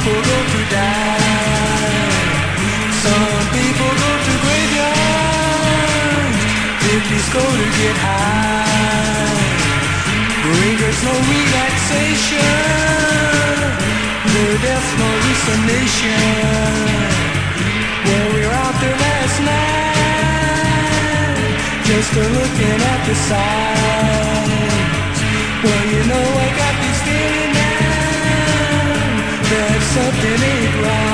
people go to die. Some people go to graveyards. Hippies go to get high. Breakers no relaxation. No death, no resignation. Well, we were out there last night, just looking at the sights. Well, you know I got this feeling now that something ain't right.